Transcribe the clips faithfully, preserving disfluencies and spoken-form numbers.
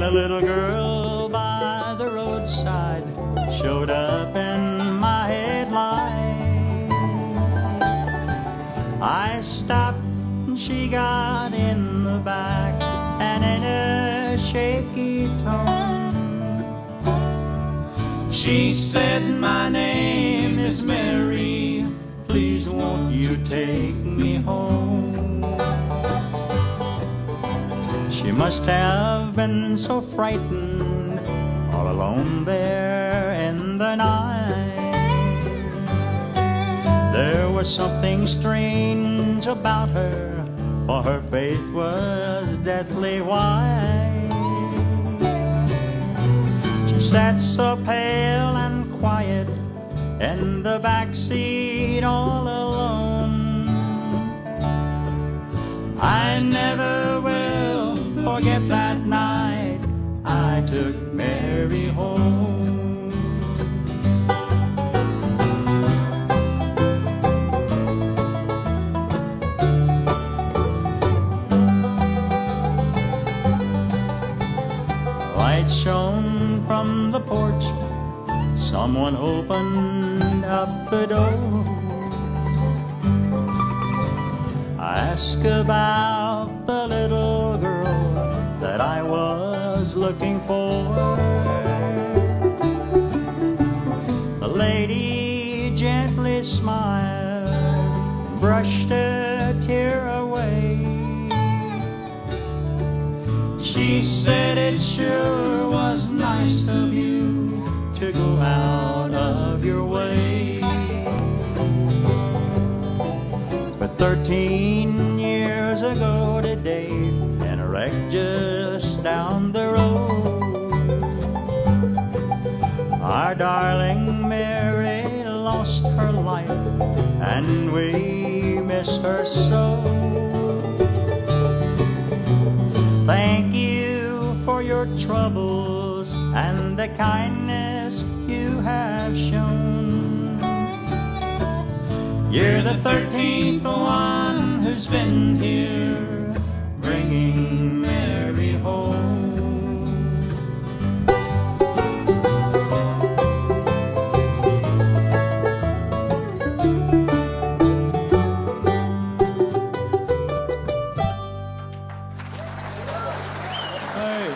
a little girl by the roadside showed up in my headlight. I stopped and she got in the back, and in a shaky tone she said, "My name is Mary, please won't you take me home?" She must have been so frightened, all alone there in the night. There was something strange about her, for her face was deathly white. She sat so pale and quiet in the back seat all alone. I never will forget that night I took Mary home. Light shone from the porch, someone opened up the door. I asked about the little girl that I was looking for. The lady gently smiled and brushed a tear away. She said, "It sure was nice of you to go out of your way." But thirteen years ago today, in a wreck just down the road, our darling Mary lost her life, and we miss her so. Thank you for your troubles and the kindness you have shown. You're the thirteenth one who's been here bringing Mary home. Hey.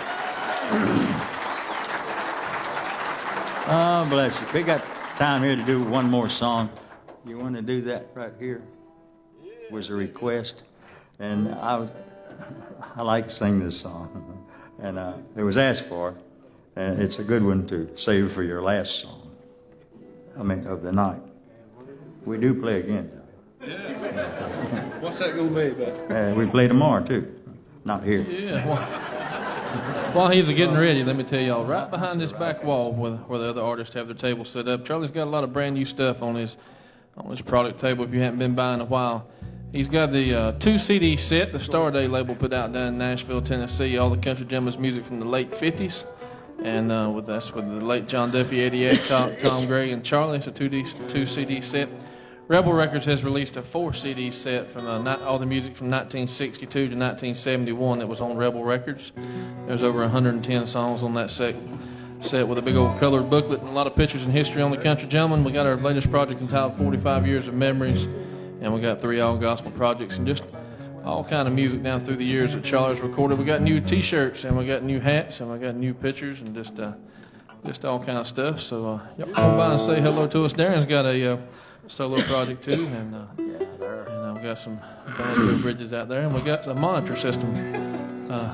Oh, bless you. We got time here to do one more song. You want to do that right here? Was a request, and I was, I like to sing this song, and uh, it was asked for, and it's a good one to save for your last song. I mean, of the night. We do play again. Yeah. What's that gonna be about? Uh, we play tomorrow too, not here. Yeah. Well, while he's getting ready, let me tell y'all, right behind this back wall, where, where the other artists have their table set up, Charlie's got a lot of brand new stuff on his. on this product table if you haven't been by in a while. He's got the uh, two C D set the Star Day label put out down in Nashville, Tennessee, all the Country Jammers music from the late fifties. And uh, with that's with the late John Duffy, eighty-eight, Tom, Tom Gray, and Charlie. It's a two, D, two C D set. Rebel Records has released a four C D set from uh, not, all the music from nineteen sixty-two to nineteen seventy-one that was on Rebel Records. There's over one hundred ten songs on that set. set with a big old colored booklet and a lot of pictures and history on the Country Gentleman. We got our latest project entitled forty-five years of Memories, and we got three all gospel projects and just all kind of music down through the years that Charlie's recorded. We got new T-shirts and we got new hats and we got new pictures and just uh, just all kind of stuff. So uh, y'all come by and say hello to us. Darren's got a uh, solo project too, and uh, and uh, we got some Banjo bridges out there, and we got a monitor system. Uh,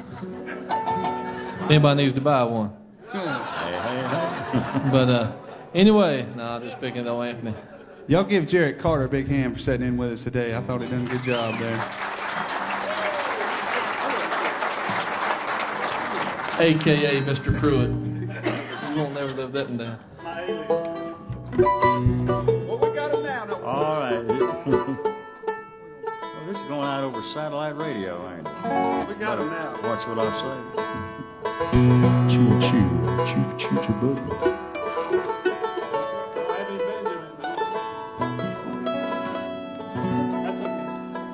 anybody needs to buy one. But uh, anyway, no, nah, just picking on Anthony. Y'all give Jarrett Carter a big hand for sitting in with us today. I thought he done a good job there. A K A Mister Pruitt. You won't never live that one down. Well, we got him now. Don't we? All right. Well, this is going out over satellite radio, ain't it? We got him now. Watch what I say. Choo choo, choo choo choo boo.